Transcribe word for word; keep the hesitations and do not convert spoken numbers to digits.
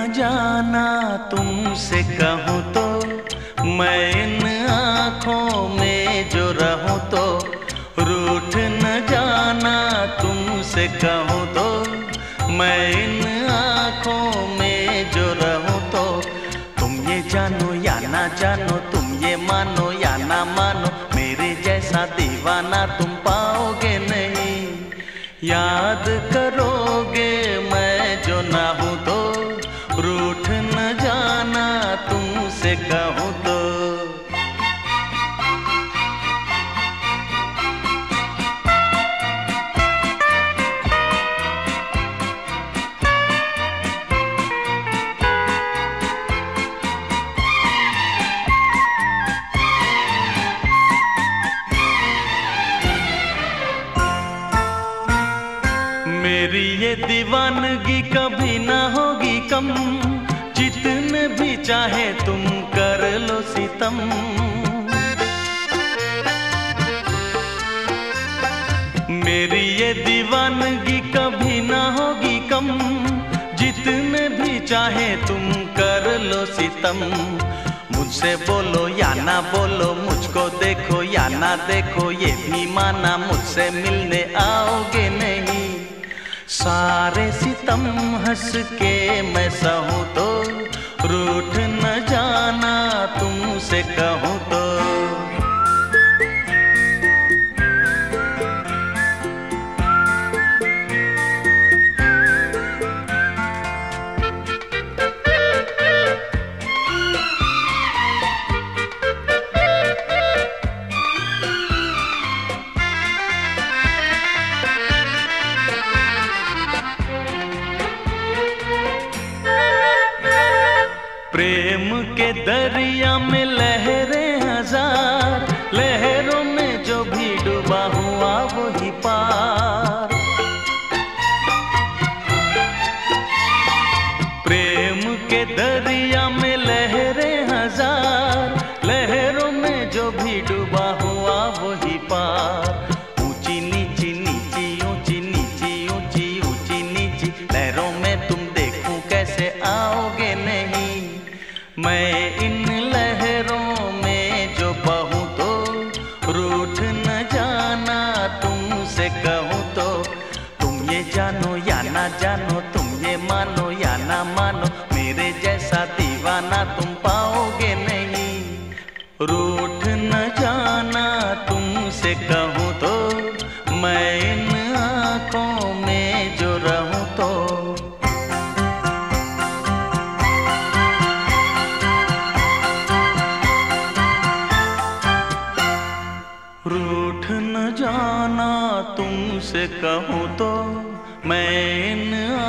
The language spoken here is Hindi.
जाना तुमसे कहूँ तो, मैं इन आँखों में जो रहूँ तो, रूठ न जाना तुमसे कहूँ तो, मैं इन आँखों में जो रहूँ तो, तुम ये जानो या ना जानो, तुम ये मानो या ना मानो, मेरे जैसा दीवाना तुम पाओगे नहीं। याद करोगे मैं जो ना हूँ तो, रूठ न जाना तुमसे कहूँ तो। मेरी ये दीवानगी कभी ना होगी कम, जितने भी चाहे तुम कर लो सितम। मेरी ये दीवानगी कभी ना होगी कम, जितने भी चाहे तुम कर लो सितम। मुझसे बोलो या ना बोलो, मुझको देखो या ना देखो, ये भी माना मुझसे मिलने आओगे नहीं। सारे सितम हंस के मैं सहूँ तो, रूठ न जाना तुमसे कहूँ तो। प्रेम के दरिया में लहरें हजार, लहरों में जो भी डूबा हुआ वही पार। प्रेम के दरिया में लहरें हजार, लहरों में जो भी डूबा हुआ वही पार। ऊंची नीची नीची ऊंची नीची ऊंची ऊंची नीची लहरों में तुम देखूं कैसे आओगे नहीं। मैं इन लहरों में जो बहूँ तो, रूठ न जाना तुमसे कहूँ तो। तुम ये जानो या ना जानो, तुम ये मानो या ना मानो, मेरे जैसा दीवाना तुम पाओगे नहीं। रूठ न जाना तुमसे कहूँ तो, मैं इन आँखों में जो रहूँ तो। रूठ न जाना तुमसे कहूँ तो, मैं इन